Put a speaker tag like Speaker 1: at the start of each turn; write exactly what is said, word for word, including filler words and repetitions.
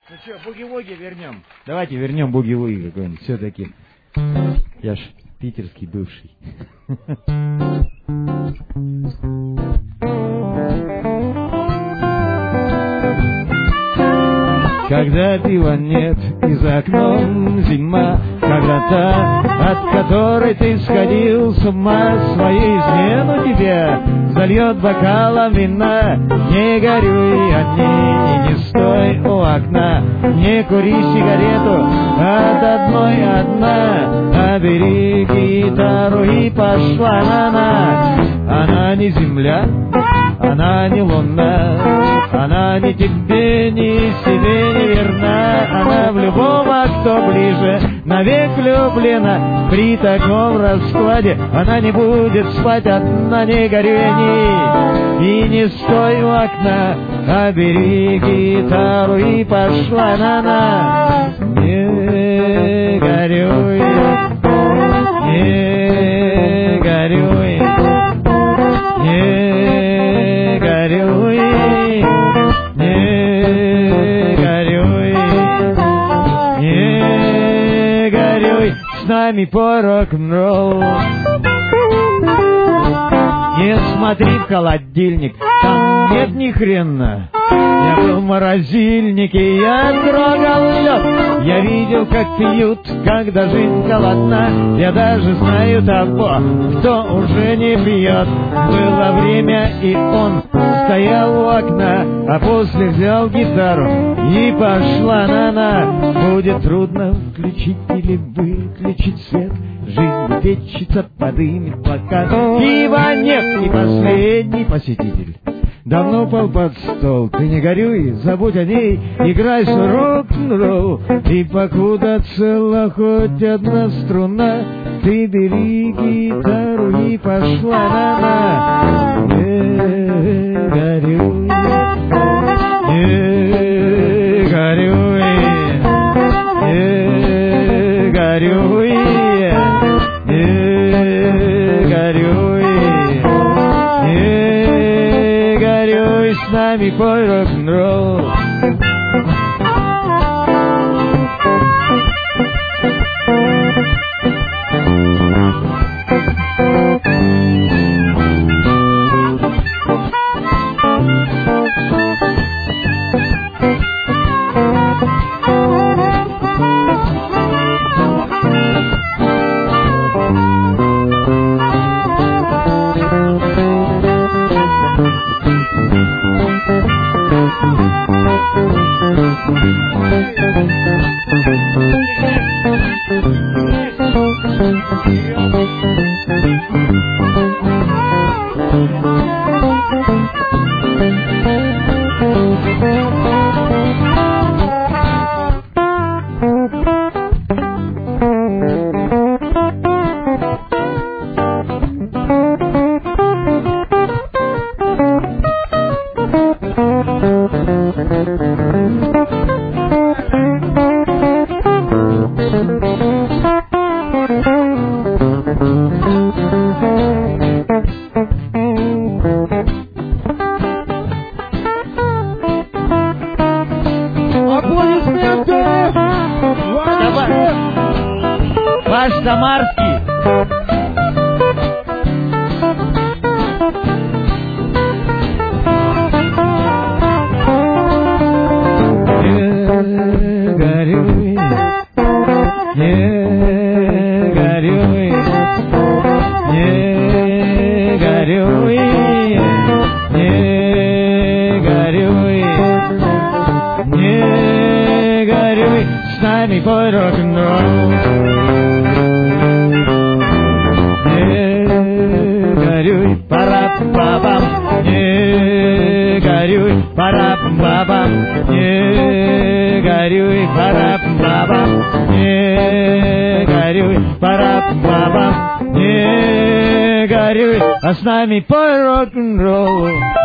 Speaker 1: Ну что, буги-вуги вернем. Давайте вернем буги-вуги какой-нибудь. Все-таки я ж питерский бывший. Когда пива нет и за окном зима, когда та, от которой ты сходил с ума, свою измену тебе зальет бокалом вина. Не горюй о ней и не стой у окна, не кури сигарету от одной одна, а бери гитару и пошла на на. Она не земля, она не луна, она ни тебе, ни себе не верна. Она в любого, кто ближе, навек влюблена. При таком раскладе она не будет спать одна. Не горюй и не стой у окна, а бери гитару и пошла на-на. Не горюй, не горюй, не горюй, не горюй, не горюй, с нами по рок-н-роллу. Не смотри в холодильник, там нет ни хрена. Я был в морозильнике, я трогал лед. Я видел, как пьют, когда жизнь холодна. Я даже знаю того, кто уже не пьет. Было время, и он стоял у окна, а после взял гитару и пошла на-на. Будет трудно включить или выключить свет. Жизнь печется, подымет плакат. Пива нет, и последний посетитель давно пал под стол. Ты не горюй, забудь о ней, играй с рок-н-ролл. И покуда цела хоть одна струна, ты бери гитару и пошла на-на. Не горюй, не горюй, не горюй, не горюй, не горюй, с нами пой рок-н-ролл. Ваш Самарский. Не горюй, не горюй, не горюй, не горюй, не горюй, с нами пой рок-н-ролл. Пара-па-бам, не горюй, пара-па-бам, не горюй, пара-па-бам, не горюй, пара-па-бам, не горюй, а с нами пой рок-н-ролл.